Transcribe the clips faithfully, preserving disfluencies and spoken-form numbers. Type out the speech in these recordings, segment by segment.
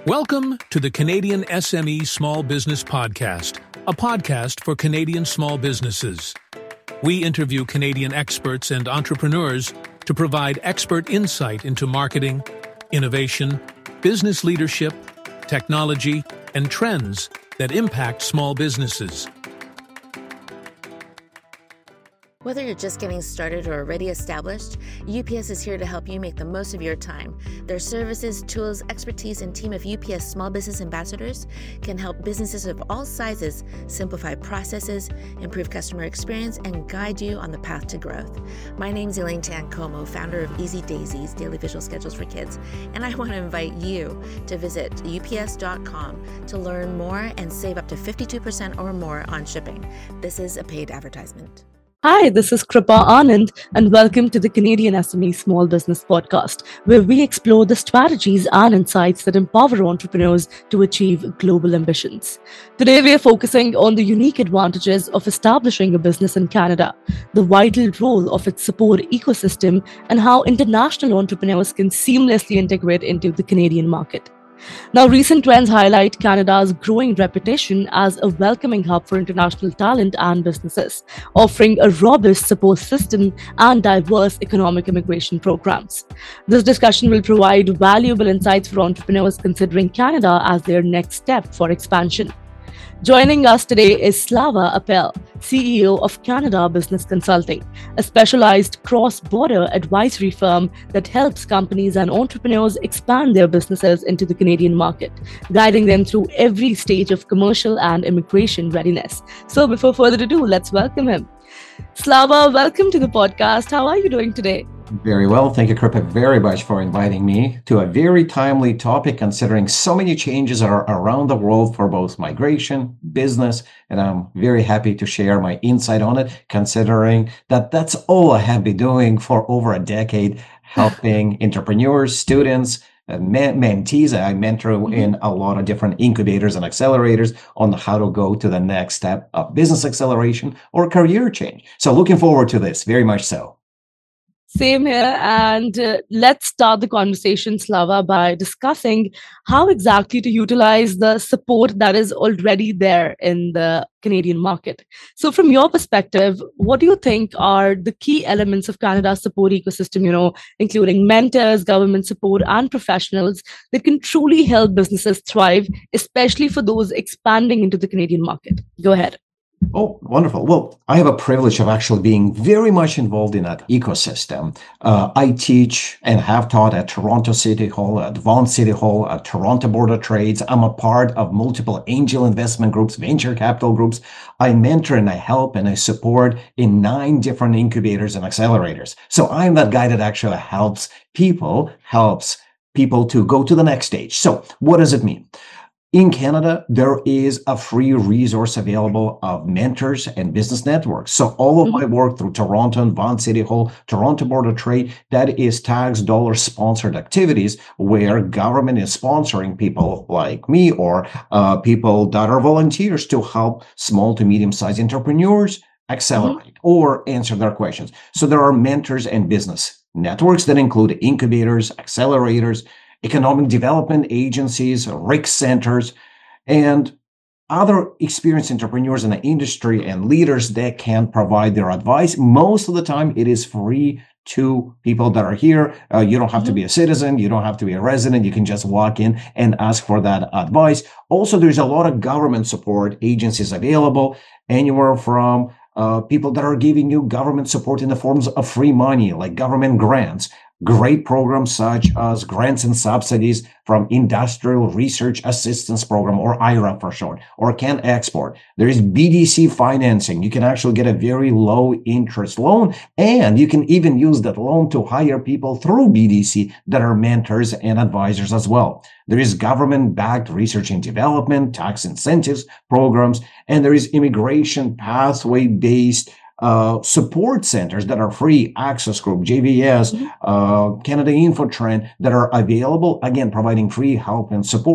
Welcome to the Canadian S M E Small Business Podcast, a podcast for Canadian small businesses. We interview Canadian experts and entrepreneurs to provide expert insight into marketing, innovation, business leadership, technology, and trends that impact small businesses. Whether you're just getting started or already established, U P S is here to help you make the most of your time. Their services, tools, expertise, and team of U P S small business ambassadors can help businesses of all sizes simplify processes, improve customer experience, and guide you on the path to growth. My name's Elaine Tancomo, founder of Easy Daisy's Daily Visual Schedules for Kids, and I want to invite you to visit U P S dot com to learn more and save up to fifty-two percent or more on shipping. This is a paid advertisement. Hi, this is Kripa Anand, and welcome to the Canadian S M E Small Business Podcast, where we explore the strategies and insights that empower entrepreneurs to achieve global ambitions. Today, we are focusing on the unique advantages of establishing a business in Canada, the vital role of its support ecosystem, and how international entrepreneurs can seamlessly integrate into the Canadian market. Now, recent trends highlight Canada's growing reputation as a welcoming hub for international talent and businesses, offering a robust support system and diverse economic immigration programs. This discussion will provide valuable insights for entrepreneurs considering Canada as their next step for expansion. Joining us today is Slava Appel, C E O of Canada Business Consulting, a specialized cross-border advisory firm that helps companies and entrepreneurs expand their businesses into the Canadian market, guiding them through every stage of commercial and immigration readiness. So before further ado, let's welcome him. Slava, welcome to the podcast. How are you doing today? Very well. Thank you, Kripa, very much for inviting me to a very timely topic, considering so many changes are around the world for both migration, business, and I'm very happy to share my insight on it, considering that that's all I have been doing for over a decade, helping entrepreneurs, students, and mentees. I mentor mm-hmm. in a lot of different incubators and accelerators on how to go to the next step of business acceleration or career change. So looking forward to this, very much so. Same here. And uh, let's start the conversation, Slava, by discussing how exactly to utilize the support that is already there in the Canadian market. So from your perspective, what do you think are the key elements of Canada's support ecosystem, you know, including mentors, government support, and professionals that can truly help businesses thrive, especially for those expanding into the Canadian market? Go ahead. Oh, wonderful. Well, I have a privilege of actually being very much involved in that ecosystem. Uh, I teach and have taught at Toronto City Hall, at Vaughan City Hall, at Toronto Board of Trades. I'm a part of multiple angel investment groups, venture capital groups. I mentor and I help and I support in nine different incubators and accelerators. So I'm that guy that actually helps people, helps people to go to the next stage. So what does it mean? In Canada, there is a free resource available of mentors and business networks. So all of my work through Toronto and Vaughan City Hall, Toronto Board of Trade, that is tax dollar sponsored activities where government is sponsoring people like me or uh, people that are volunteers to help small to medium-sized entrepreneurs accelerate mm-hmm. or answer their questions. So there are mentors and business networks that include incubators, accelerators, economic development agencies, R I C centers, and other experienced entrepreneurs in the industry and leaders that can provide their advice. Most of the time, it is free to people that are here. Uh, you don't have mm-hmm. to be a citizen. You don't have to be a resident. You can just walk in and ask for that advice. Also, there's a lot of government support agencies available, anywhere from uh, people that are giving you government support in the forms of free money, like government grants. Great programs such as grants and subsidies from Industrial Research Assistance Program, or I R A for short, or CanExport. There is B D C financing. You can actually get a very low interest loan, and you can even use that loan to hire people through B D C that are mentors and advisors as well. There is government-backed research and development, tax incentives programs, and there is immigration pathway-based Uh, support centers that are free, Access Group, J V S, uh, Canada Infotrend, that are available, again, providing free help and support.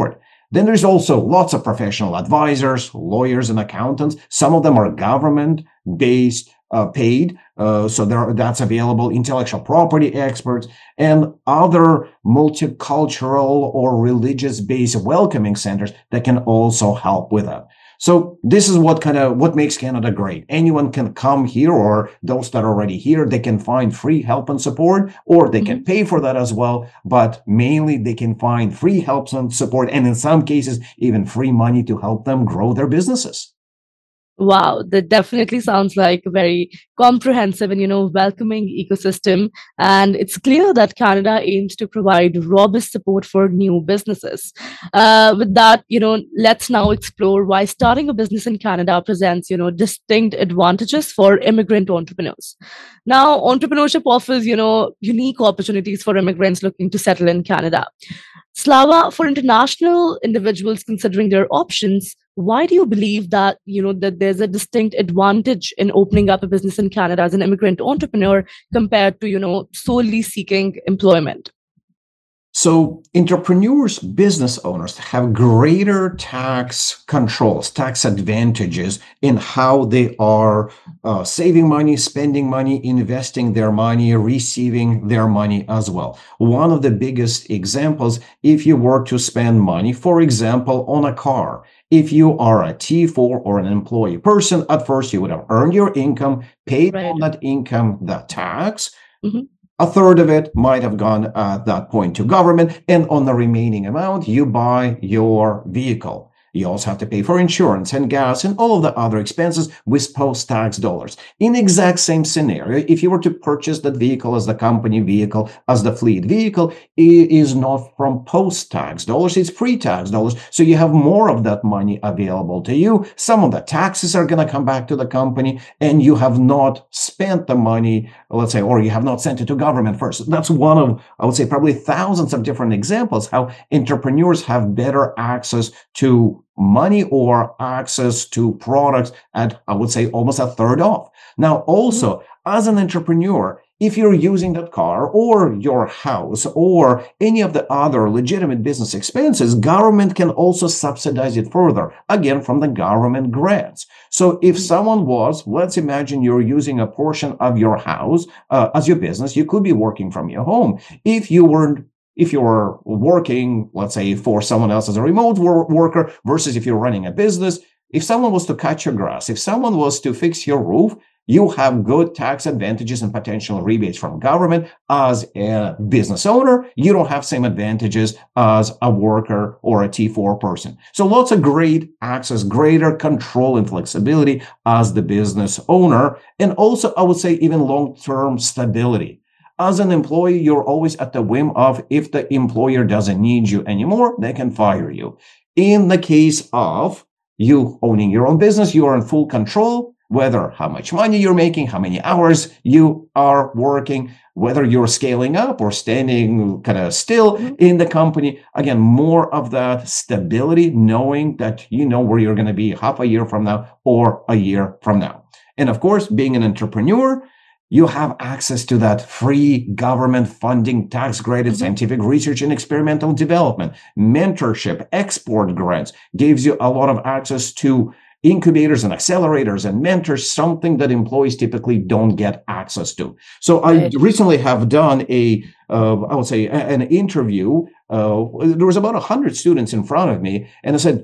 Then there's also lots of professional advisors, lawyers, and accountants. Some of them are government-based, uh, paid, uh, so there, that's available. Intellectual property experts and other multicultural or religious-based welcoming centers that can also help with that. So this is what kind of what makes Canada great. Anyone can come here, or those that are already here, they can find free help and support, or they can pay for that as well. But mainly they can find free help and support, and in some cases, even free money to help them grow their businesses. Wow, that definitely sounds like a very comprehensive and, you know, welcoming ecosystem. And it's clear that Canada aims to provide robust support for new businesses. Uh, with that, you know, let's now explore why starting a business in Canada presents, you know, distinct advantages for immigrant entrepreneurs. Now, entrepreneurship offers, you know, unique opportunities for immigrants looking to settle in Canada. Slava, for international individuals considering their options, why do you believe that, you know, that there's a distinct advantage in opening up a business in Canada as an immigrant entrepreneur compared to, you know, solely seeking employment? So entrepreneurs, business owners have greater tax controls, tax advantages in how they are uh, saving money, spending money, investing their money, receiving their money as well. One of the biggest examples, if you were to spend money, for example, on a car, if you are a T four or an employee person, at first you would have earned your income, paid Right. on that income the tax. Mhm. A third of it might have gone at that point to government, and on the remaining amount, you buy your vehicle. You also have to pay for insurance and gas and all of the other expenses with post-tax dollars. In the exact same scenario, if you were to purchase that vehicle as the company vehicle, as the fleet vehicle, it is not from post-tax dollars, it's pre-tax dollars. So you have more of that money available to you. Some of the taxes are going to come back to the company, and you have not spent the money, let's say, or you have not sent it to government first. That's one of, I would say, probably thousands of different examples how entrepreneurs have better access to money or access to products at, I would say, almost a third off. Now, also, as an entrepreneur, if you're using that car or your house or any of the other legitimate business expenses, government can also subsidize it further, again, from the government grants. So if someone was, let's imagine you're using a portion of your house uh, as your business, you could be working from your home. If you weren't If you're working, let's say, for someone else as a remote wor- worker versus if you're running a business, if someone was to cut your grass, if someone was to fix your roof, you have good tax advantages and potential rebates from government. As a business owner, you don't have same advantages as a worker or a T four person. So lots of great access, greater control and flexibility as the business owner. And also, I would say, even long-term stability. As an employee, you're always at the whim of, if the employer doesn't need you anymore, they can fire you. In the case of you owning your own business, you are in full control, whether how much money you're making, how many hours you are working, whether you're scaling up or standing kind of still in the company. Again, more of that stability, knowing that you know where you're going to be half a year from now or a year from now. And of course, being an entrepreneur, you have access to that free government funding, tax-graded mm-hmm. scientific research and experimental development, mentorship, export grants, gives you a lot of access to incubators and accelerators and mentors, something that employees typically don't get access to. So right. I recently have done a, uh, I would say, a, an interview. Uh, there was about one hundred students in front of me, and I said,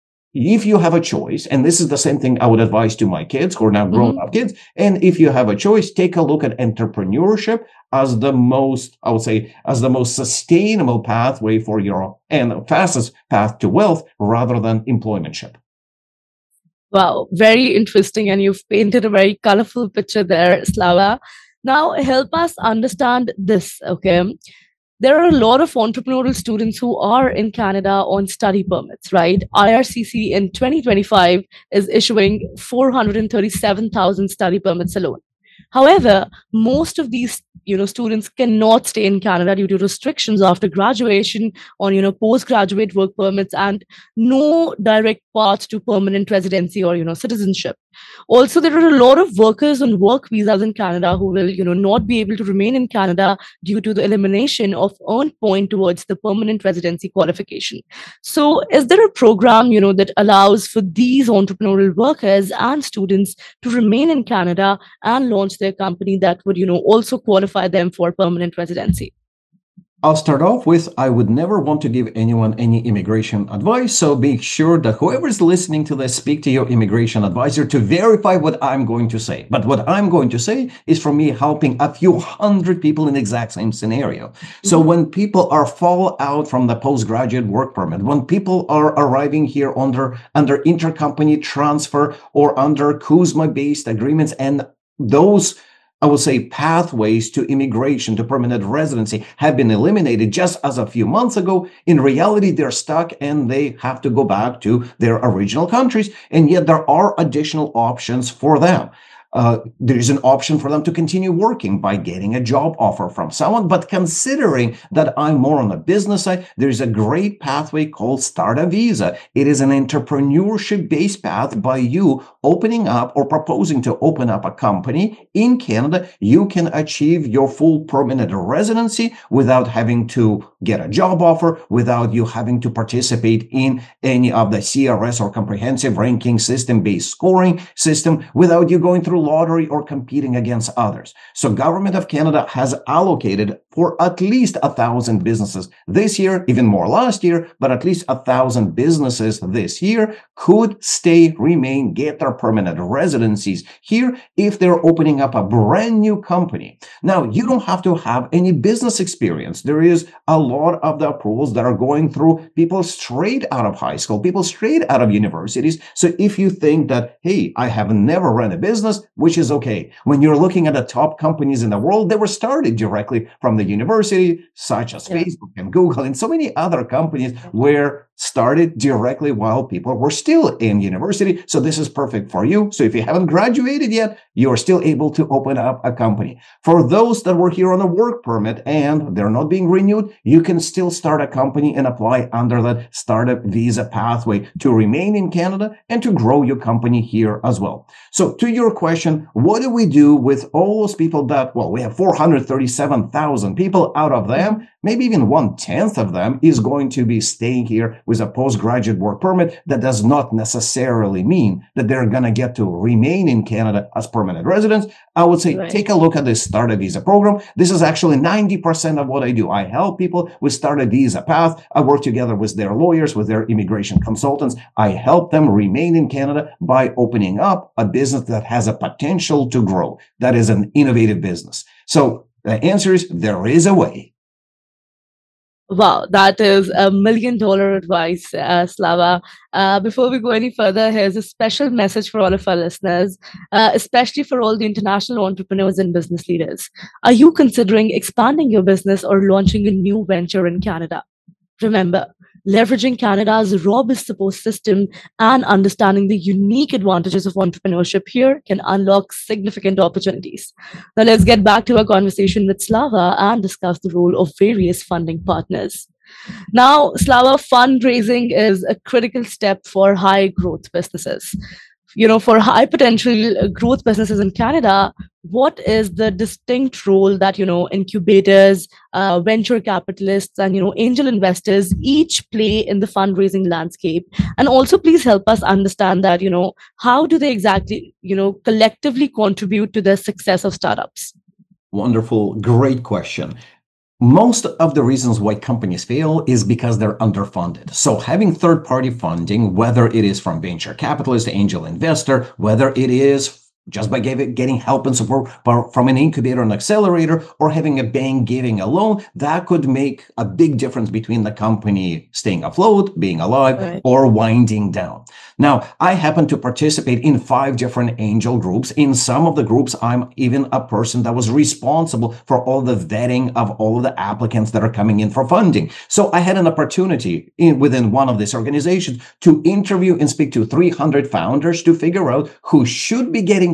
if you have a choice, and this is the same thing I would advise to my kids who are now grown up mm-hmm. kids, and if you have a choice, take a look at entrepreneurship as the most, I would say, as the most sustainable pathway for your, and fastest path to wealth rather than employmentship. Wow, very interesting. And you've painted a very colorful picture there, Slava. Now, help us understand this, okay? There are a lot of entrepreneurial students who are in Canada on study permits, right? I R C C in twenty twenty-five is issuing four hundred thirty-seven thousand study permits alone. However, most of these, you know, students cannot stay in Canada due to restrictions after graduation on, you know, postgraduate work permits and no direct path to permanent residency or, you know, citizenship. Also, there are a lot of workers on work visas in Canada who will, you know, not be able to remain in Canada due to the elimination of earned point towards the permanent residency qualification. So, is there a program, you know, that allows for these entrepreneurial workers and students to remain in Canada and launch their company that would, you know, also qualify them for permanent residency? I'll start off with, I would never want to give anyone any immigration advice. So make sure that whoever is listening to this, speak to your immigration advisor to verify what I'm going to say. But what I'm going to say is from me helping a few hundred people in the exact same scenario. Mm-hmm. So when people are fall out from the postgraduate work permit, when people are arriving here under, under intercompany transfer or under CUSMA-based agreements, and those I will say pathways to immigration, to permanent residency have been eliminated just as a few months ago. In reality, they're stuck and they have to go back to their original countries. And yet there are additional options for them. Uh, there is an option for them to continue working by getting a job offer from someone. But considering that I'm more on the business side, there's a great pathway called Start a Visa. It is an entrepreneurship-based path by you opening up or proposing to open up a company in Canada. You can achieve your full permanent residency without having to get a job offer, without you having to participate in any of the C R S or comprehensive ranking system-based scoring system, without you going through lottery or competing against others. So Government of Canada has allocated for at least a thousand businesses this year, even more last year, but at least a thousand businesses this year could stay, remain, get their permanent residencies here if they're opening up a brand new company. Now, you don't have to have any business experience. There is a lot of the approvals that are going through people straight out of high school, people straight out of universities. So if you think that, hey, I have never run a business, which is okay. When you're looking at the top companies in the world, they were started directly from the university, such as yeah. Facebook and Google and so many other companies were started directly while people were still in university. So this is perfect for you. So if you haven't graduated yet, you're still able to open up a company. For those that were here on a work permit and they're not being renewed, you can still start a company and apply under that startup visa pathway to remain in Canada and to grow your company here as well. So to your question, what do we do with all those people that, well, we have four hundred thirty-seven thousand people. Out of them, maybe even one tenth of them is going to be staying here with a postgraduate work permit. That does not necessarily mean that they're going to get to remain in Canada as permanent residents. I would say, right. Take a look at this Start a Visa program. This is actually ninety percent of what I do. I help people with Start a Visa path. I work together with their lawyers, with their immigration consultants. I help them remain in Canada by opening up a business that has a potential to grow. That is an innovative business. So the answer is there is a way. Wow, that is a million dollar advice, uh, Slava. Uh, before we go any further, here's a special message for all of our listeners, uh, especially for all the international entrepreneurs and business leaders. Are you considering expanding your business or launching a new venture in Canada? Remember, leveraging Canada's robust support system and understanding the unique advantages of entrepreneurship here can unlock significant opportunities. Now let's get back to our conversation with Slava and discuss the role of various funding partners. Now, Slava, fundraising is a critical step for high growth businesses. You know, for high potential growth businesses in Canada, what is the distinct role that, you know, incubators, uh, venture capitalists, and, you know, angel investors each play in the fundraising landscape? And also, please help us understand that, you know, how do they exactly, you know, collectively contribute to the success of startups? Wonderful. Great question. Most of the reasons why companies fail is because they're underfunded. So having third-party funding, whether it is from venture capitalist, angel investor, whether it is just by getting help and support from an incubator and accelerator, or having a bank giving a loan, that could make a big difference between the company staying afloat, being alive, right, or winding down. Now, I happen to participate in five different angel groups. In some of the groups, I'm even a person that was responsible for all the vetting of all of the applicants that are coming in for funding. So I had an opportunity in, within one of these organizations to interview and speak to three hundred founders to figure out who should be getting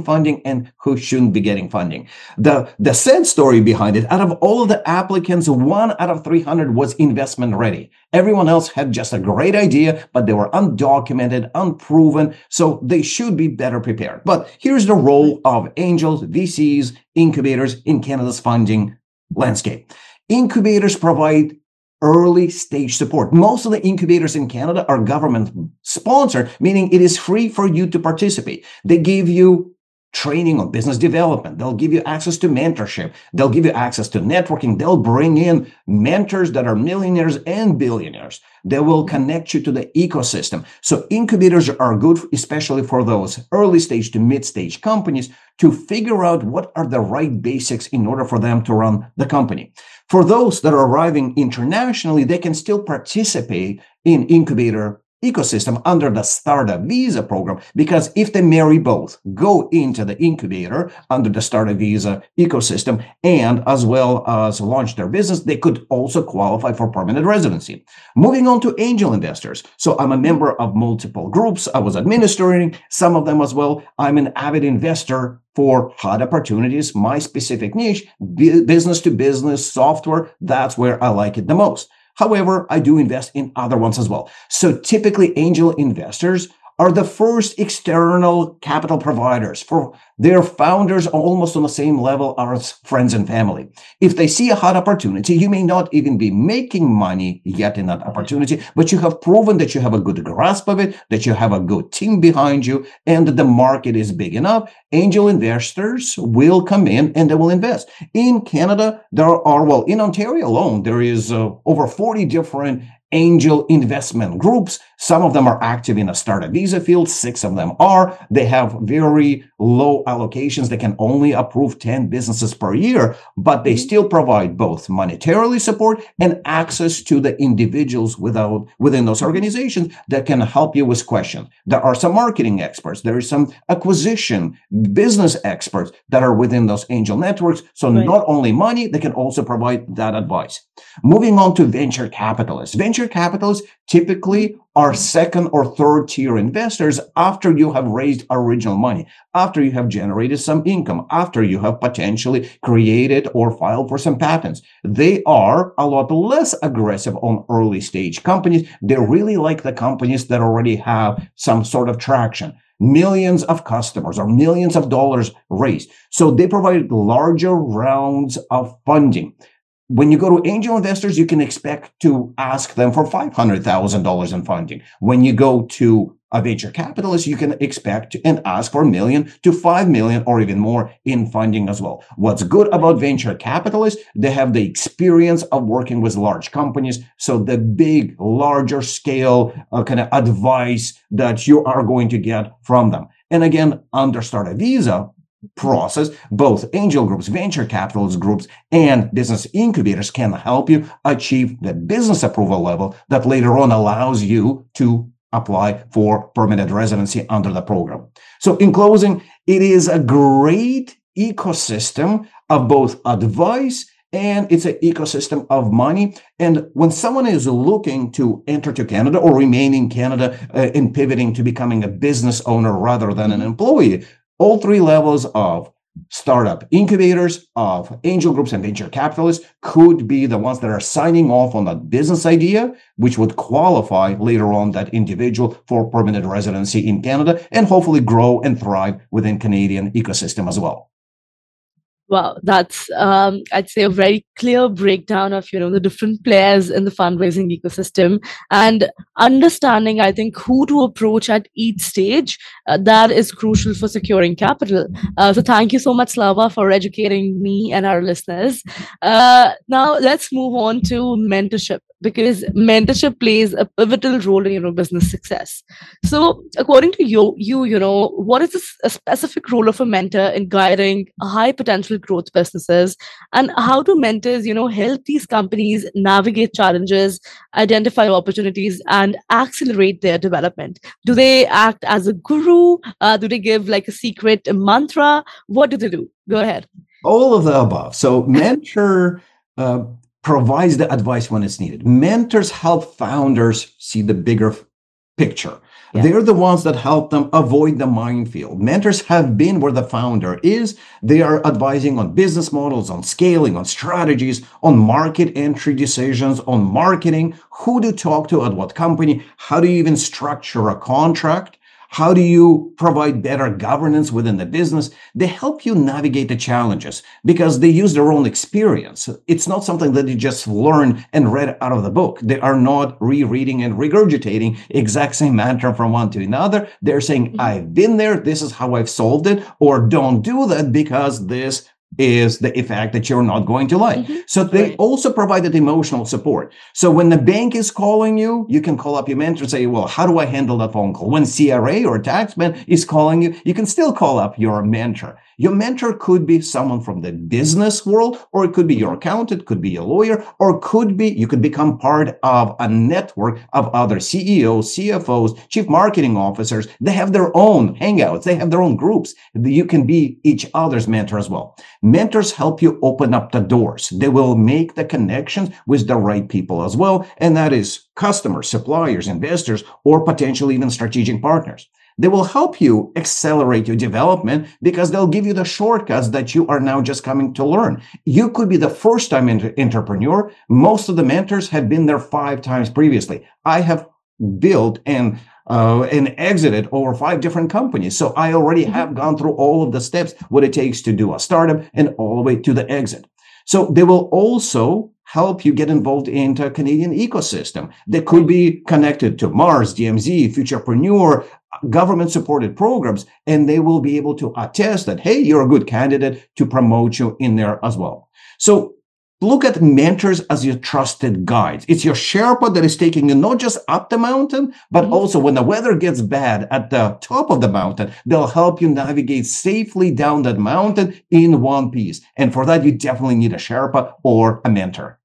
getting funding and who shouldn't be getting funding. The, the sad story behind it, out of all of the applicants, one out of three hundred was investment ready. Everyone else had just a great idea, but they were undocumented, unproven, so they should be better prepared. But here's the role of angels, V Cs, incubators in Canada's funding landscape. Incubators provide early stage support. Most of the incubators in Canada are government sponsored, meaning it is free for you to participate. They give you training on business development. They'll give you access to mentorship. They'll give you access to networking. They'll bring in mentors that are millionaires and billionaires. They will connect you to the ecosystem. So incubators are good, especially for those early stage to mid stage companies, to figure out what are the right basics in order for them to run the company. For those that are arriving internationally, they can still participate in incubator ecosystem under the Startup Visa program, because if they marry both, go into the incubator under the Startup Visa ecosystem, and as well as launch their business, they could also qualify for permanent residency. Moving on to angel investors. So I'm a member of multiple groups. I was administering some of them as well. I'm an avid investor for hot opportunities, my specific niche, business to business software. That's where I like it the most. However, I do invest in other ones as well. So typically, angel investors are the first external capital providers for their founders, almost on the same level as friends and family. If they see a hot opportunity, you may not even be making money yet in that opportunity, but you have proven that you have a good grasp of it, that you have a good team behind you, and that the market is big enough. Angel investors will come in and they will invest. In Canada, there are, well, in Ontario alone, there is uh, over forty different angel investment groups. Some of them are active in a startup visa field. Six of them are. They have very low allocations. They can only approve ten businesses per year, but they still provide both monetarily support and access to the individuals without, within those organizations that can help you with questions. There are some marketing experts. There is some acquisition business experts that are within those angel networks. So right. Not only money, they can also provide that advice. Moving on to venture capitalists. Venture capitalists typically are second or third tier investors after you have raised original money, after you have generated some income, after you have potentially created or filed for some patents. They are a lot less aggressive on early stage companies. They really like the companies that already have some sort of traction, millions of customers or millions of dollars raised. So they provide larger rounds of funding. When you go to angel investors, you can expect to ask them for five hundred thousand dollars in funding. When you go to a venture capitalist, you can expect and ask for a million to five million or even more in funding as well. What's good about venture capitalists, they have the experience of working with large companies. So the big, larger scale uh, kind of advice that you are going to get from them. And again, under Startup Visa process, both angel groups, venture capitalist groups, and business incubators can help you achieve the business approval level that later on allows you to apply for permanent residency under the program. So in closing, it is a great ecosystem of both advice and it's an ecosystem of money. And when someone is looking to enter to Canada or remain in Canada uh, and pivoting to becoming a business owner rather than an employee, all three levels of startup incubators, of angel groups and venture capitalists could be the ones that are signing off on that business idea, which would qualify later on that individual for permanent residency in Canada and hopefully grow and thrive within Canadian ecosystem as well. Wow, that's um, I'd say a very clear breakdown of you know the different players in the fundraising ecosystem and understanding, I think, who to approach at each stage. Uh, that is crucial for securing capital. Uh, so thank you so much, Slava, for educating me and our listeners. Uh, now let's move on to mentorship, because mentorship plays a pivotal role in you know business success. So according to you, you you know what is this, a specific role of a mentor in guiding high potential growth businesses, and how do mentors you know help these companies navigate challenges, identify opportunities, and accelerate their development? Do they act as a guru? Uh, do they give like a secret mantra? What do they do? Go ahead. All of the above. So mentor uh, provides the advice when it's needed. Mentors help founders see the bigger picture. Yeah. They're the ones that help them avoid the minefield. Mentors have been where the founder is. They are advising on business models, on scaling, on strategies, on market entry decisions, on marketing, who to talk to at what company, how do you even structure a contract? How do you provide better governance within the business? They help you navigate the challenges because they use their own experience. It's not something that you just learn and read out of the book. They are not rereading and regurgitating exact same mantra from one to another. They're saying, I've been there. This is how I've solved it. Or don't do that because this is the effect that you're not going to like. Mm-hmm. So they right. also provided emotional support. So when the bank is calling you, you can call up your mentor and say, well, how do I handle that phone call? When C R A or taxman is calling you, you can still call up your mentor. Your mentor could be someone from the business world, or it could be your accountant, could be a lawyer, or could be, you could become part of a network of other C E Os, C F Os, chief marketing officers. They have their own hangouts. They have their own groups. You can be each other's mentor as well. Mentors help you open up the doors. They will make the connections with the right people as well. And that is customers, suppliers, investors, or potentially even strategic partners. They will help you accelerate your development because they'll give you the shortcuts that you are now just coming to learn. You could be the first time inter- entrepreneur. Most of the mentors have been there five times previously. I have built and uh, and exited over five different companies. So I already have gone through all of the steps, what it takes to do a startup and all the way to the exit. So they will also help you get involved into a Canadian ecosystem that could be connected to Mars, D M Z, Futurepreneur, government-supported programs, and they will be able to attest that, hey, you're a good candidate to promote you in there as well. So look at mentors as your trusted guides. It's your Sherpa that is taking you not just up the mountain, but mm-hmm. also when the weather gets bad at the top of the mountain, they'll help you navigate safely down that mountain in one piece. And for that, you definitely need a Sherpa or a mentor.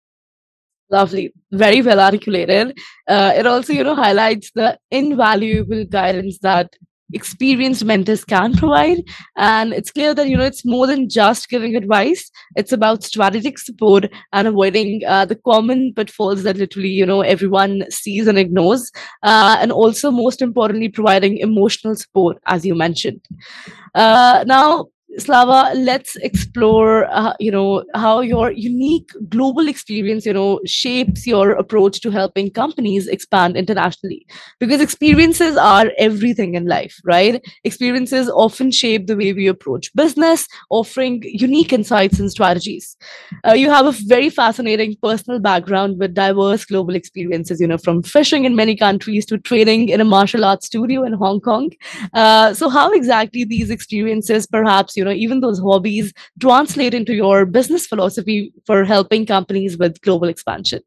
Lovely. Very well articulated. Uh, it also, you know, highlights the invaluable guidance that experienced mentors can provide. And it's clear that, you know, it's more than just giving advice. It's about strategic support and avoiding uh, the common pitfalls that literally, you know, everyone sees and ignores. Uh, and also, most importantly, providing emotional support, as you mentioned. Uh, now, Slava, let's explore, uh, you know, how your unique global experience, you know, shapes your approach to helping companies expand internationally. Because experiences are everything in life, right? Experiences often shape the way we approach business, offering unique insights and strategies. Uh, you have a very fascinating personal background with diverse global experiences, you know, from fishing in many countries to training in a martial arts studio in Hong Kong. Uh, so how exactly these experiences, perhaps, you know, even those hobbies translate into your business philosophy for helping companies with global expansion?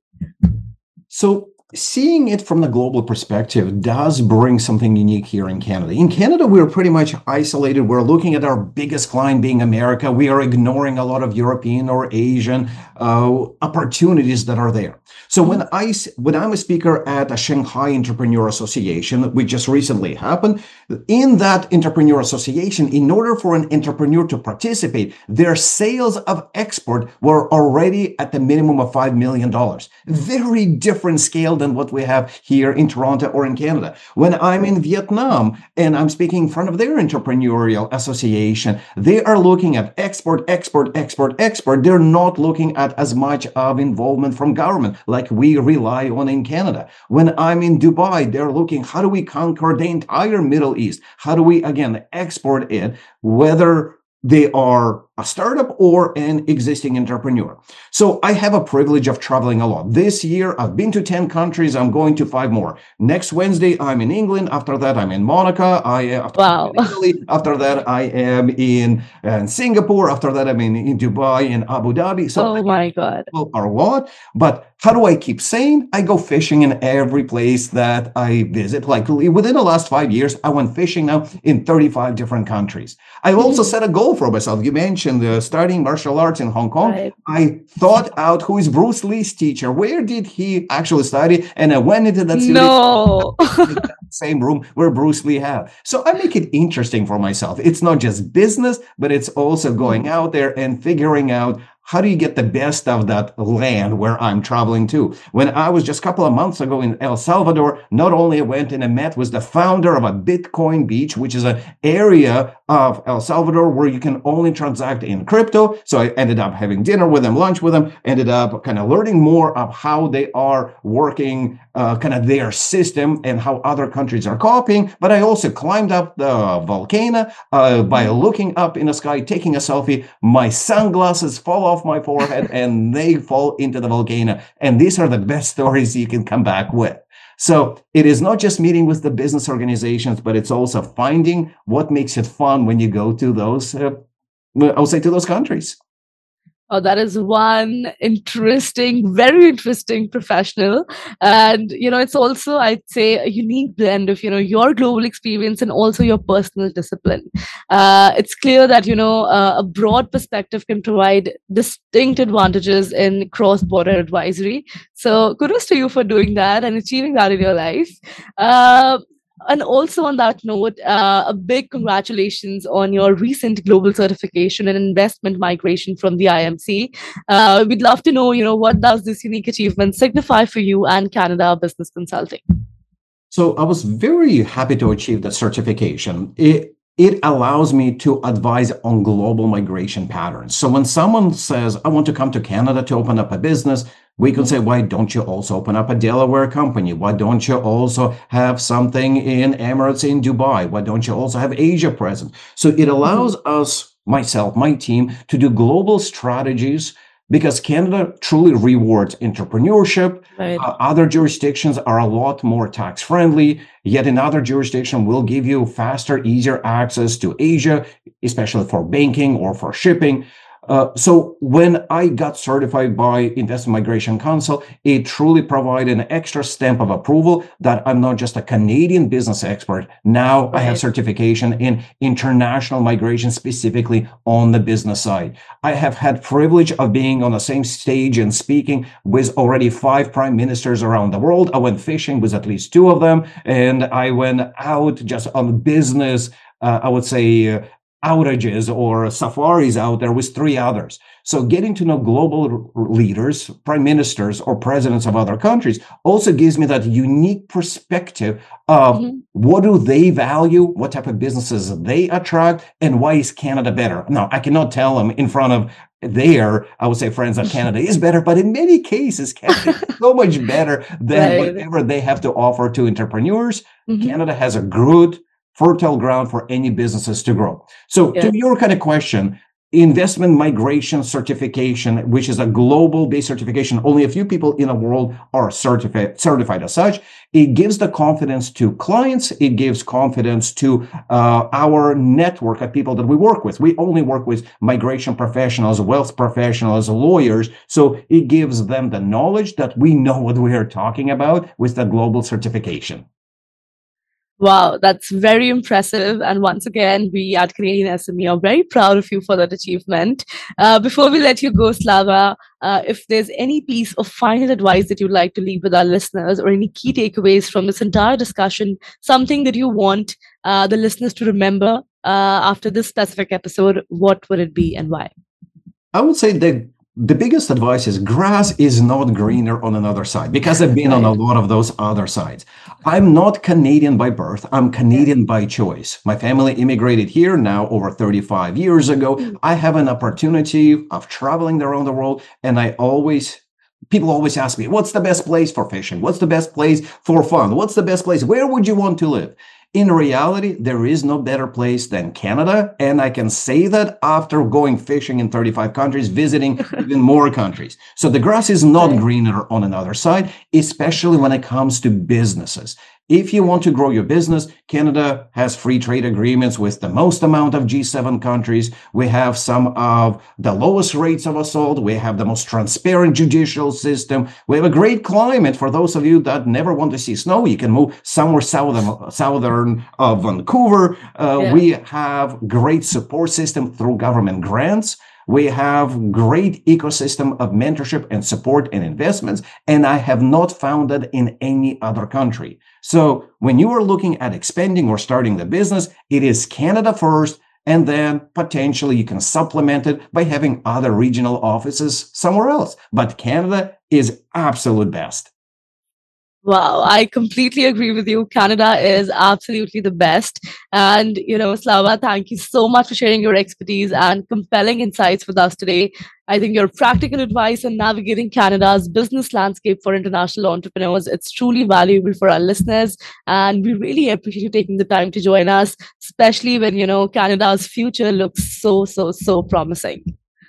So seeing it from the global perspective does bring something unique here in Canada. In Canada, we're pretty much isolated. We're looking at our biggest client being America. We are ignoring a lot of European or Asian uh, opportunities that are there. So when I when I'm a speaker at a Shanghai Entrepreneur Association, which just recently happened, in that entrepreneur association, in order for an entrepreneur to participate, their sales of export were already at the minimum of five million dollars. Very different scale than what we have here in Toronto or in Canada. When I'm in Vietnam and I'm speaking in front of their entrepreneurial association, they are looking at export, export, export, export. They're not looking at as much of involvement from government like we rely on in Canada. When I'm in Dubai, they're looking, how do we conquer the entire Middle East? How do we, again, export it, whether they are a startup or an existing entrepreneur. So I have a privilege of traveling a lot. This year, I've been to ten countries. I'm going to five more. Next Wednesday, I'm in England. After that, I'm in Monaco. I after wow. in Italy. After that, I am in, in Singapore. After that, I'm in, in Dubai and Abu Dhabi. So oh my God. Are a lot. But how do I keep sane? I go fishing in every place that I visit. Like within the last five years, I went fishing now in thirty-five different countries. I also set a goal for myself. You mentioned uh, starting martial arts in Hong Kong. Right. I thought out who is Bruce Lee's teacher. Where did he actually study? And I went into that no. same room where Bruce Lee had. So I make it interesting for myself. It's not just business, but it's also going out there and figuring out how do you get the best of that land where I'm traveling to? When I was just a couple of months ago in El Salvador, not only I went and I met with the founder of a Bitcoin Beach, which is an area of El Salvador where you can only transact in crypto. So I ended up having dinner with them, lunch with them, ended up kind of learning more of how they are working, uh, kind of their system and how other countries are copying. But I also climbed up the volcano uh, by looking up in the sky, taking a selfie. My sunglasses fall off my forehead and they fall into the volcano. And these are the best stories you can come back with. So it is not just meeting with the business organizations, but it's also finding what makes it fun when you go to those, uh, I would say, to those countries. Oh, that is one interesting, very interesting professional. And, you know, it's also, I'd say, a unique blend of, you know, your global experience and also your personal discipline. Uh, it's clear that, you know, uh, a broad perspective can provide distinct advantages in cross-border advisory. So kudos to you for doing that and achieving that in your life. Uh, And also on that note, uh, a big congratulations on your recent global certification and investment migration from the I M C. Uh, we'd love to know, you know, what does this unique achievement signify for you and Canada Business Consulting? So I was very happy to achieve that certification. It It allows me to advise on global migration patterns. So when someone says, I want to come to Canada to open up a business, we can say, why don't you also open up a Delaware company? Why don't you also have something in Emirates in Dubai? Why don't you also have Asia present? So it allows mm-hmm. us, myself, my team, to do global strategies because Canada truly rewards entrepreneurship. Right. Uh, other jurisdictions are a lot more tax friendly, yet another jurisdiction will give you faster, easier access to Asia, especially for banking or for shipping. Uh, so when I got certified by Investment Migration Council, it truly provided an extra stamp of approval that I'm not just a Canadian business expert. Now right. I have certification in international migration, specifically on the business side. I have had privilege of being on the same stage and speaking with already five prime ministers around the world. I went fishing with at least two of them, and I went out just on business, uh, I would say, uh, outages or safaris out there with three others. So getting to know global leaders, prime ministers, or presidents of other countries also gives me that unique perspective of mm-hmm. what do they value, what type of businesses they attract, and why is Canada better? Now, I cannot tell them in front of their, I would say, friends that Canada is better, but in many cases, Canada is so much better than right. whatever they have to offer to entrepreneurs. Mm-hmm. Canada has a good fertile ground for any businesses to grow. So yeah. to your kind of question, investment migration certification, which is a global-based certification, only a few people in the world are certified, certified as such. It gives the confidence to clients. It gives confidence to uh, our network of people that we work with. We only work with migration professionals, wealth professionals, lawyers. So it gives them the knowledge that we know what we are talking about with the global certification. Wow, that's very impressive. And once again, we at Canadian S M E are very proud of you for that achievement. Uh, before we let you go, Slava, uh, if there's any piece of final advice that you'd like to leave with our listeners or any key takeaways from this entire discussion, something that you want uh, the listeners to remember uh, after this specific episode, what would it be and why? I would say that the biggest advice is grass is not greener on another side, because I've been right. on a lot of those other sides. I'm not Canadian by birth. I'm Canadian yeah. by choice. My family immigrated here now over thirty-five years ago. Mm. I have an opportunity of traveling around the world, and I always People always ask me, what's the best place for fishing? What's the best place for fun? What's the best place? Where would you want to live? In reality, there is no better place than Canada. And I can say that after going fishing in thirty-five countries, visiting even more countries. So the grass is not greener on another side, especially when it comes to businesses. If you want to grow your business, Canada has free trade agreements with the most amount of G seven countries. We have some of the lowest rates of assault. We have the most transparent judicial system. We have a great climate. For those of you that never want to see snow, you can move somewhere southern, southern of Vancouver. Uh, yeah. We have great support system through government grants. We have great ecosystem of mentorship and support and investments, and I have not found that in any other country. So when you are looking at expanding or starting the business, it is Canada first, And then potentially you can supplement it by having other regional offices somewhere else. But Canada is absolute best. Wow, I completely agree with you. Canada is absolutely the best. And, you know, Slava, thank you so much for sharing your expertise and compelling insights with us today. I think your practical advice on navigating Canada's business landscape for international entrepreneurs, it's truly valuable for our listeners. And we really appreciate you taking the time to join us, especially when, you know, Canada's future looks so, so, so promising.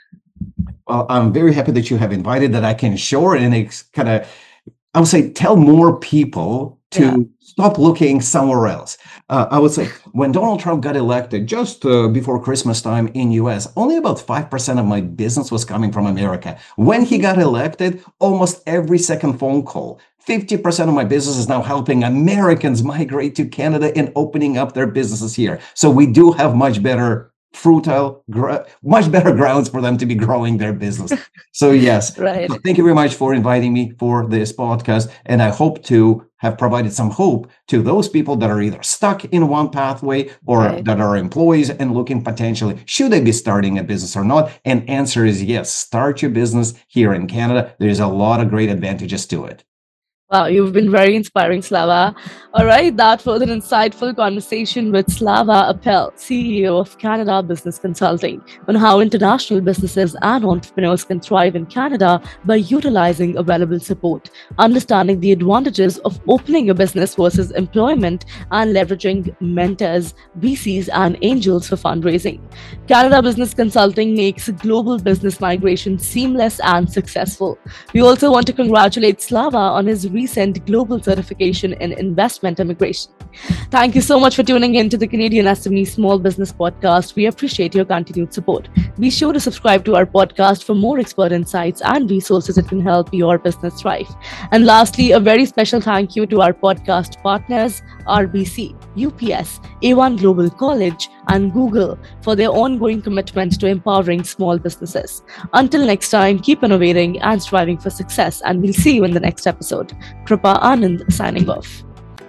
Well, I'm very happy that you have invited, that I can share and it's kind of, I would say, tell more people to yeah. stop looking somewhere else. Uh, I would say when Donald Trump got elected just uh, before Christmas time in U S, only about five percent of my business was coming from America. When he got elected, almost every second phone call, fifty percent of my business is now helping Americans migrate to Canada and opening up their businesses here. So we do have much better fruitful, gr- much better grounds for them to be growing their business. So yes, right. So thank you very much for inviting me for this podcast. And I hope to have provided some hope to those people that are either stuck in one pathway or right. that are employees and looking potentially, should they be starting a business or not? And answer is yes, start your business here in Canada. There's a lot of great advantages to it. Wow, you've been very inspiring, Slava. All right, that was an insightful conversation with Slava Appel, C E O of Canada Business Consulting, on how international businesses and entrepreneurs can thrive in Canada by utilizing available support, understanding the advantages of opening a business versus employment, and leveraging mentors, V Cs, and angels for fundraising. Canada Business Consulting makes global business migration seamless and successful. We also want to congratulate Slava on his recent global certification in investment immigration. Thank you so much for tuning in to the Canadian S M E Small Business Podcast. We appreciate your continued support. Be sure to subscribe to our podcast for more expert insights and resources that can help your business thrive. And lastly, a very special thank you to our podcast partners, R B C, U P S, A one Global College, and Google for their ongoing commitment to empowering small businesses. Until next time, keep innovating and striving for success, and we'll see you in the next episode. Kripa Anand signing off.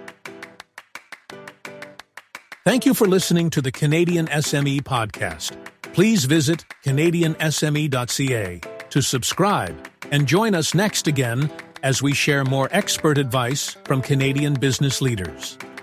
Thank you for listening to the Canadian S M E Podcast. Please visit canadian s m e dot c a to subscribe and join us next again as we share more expert advice from Canadian business leaders.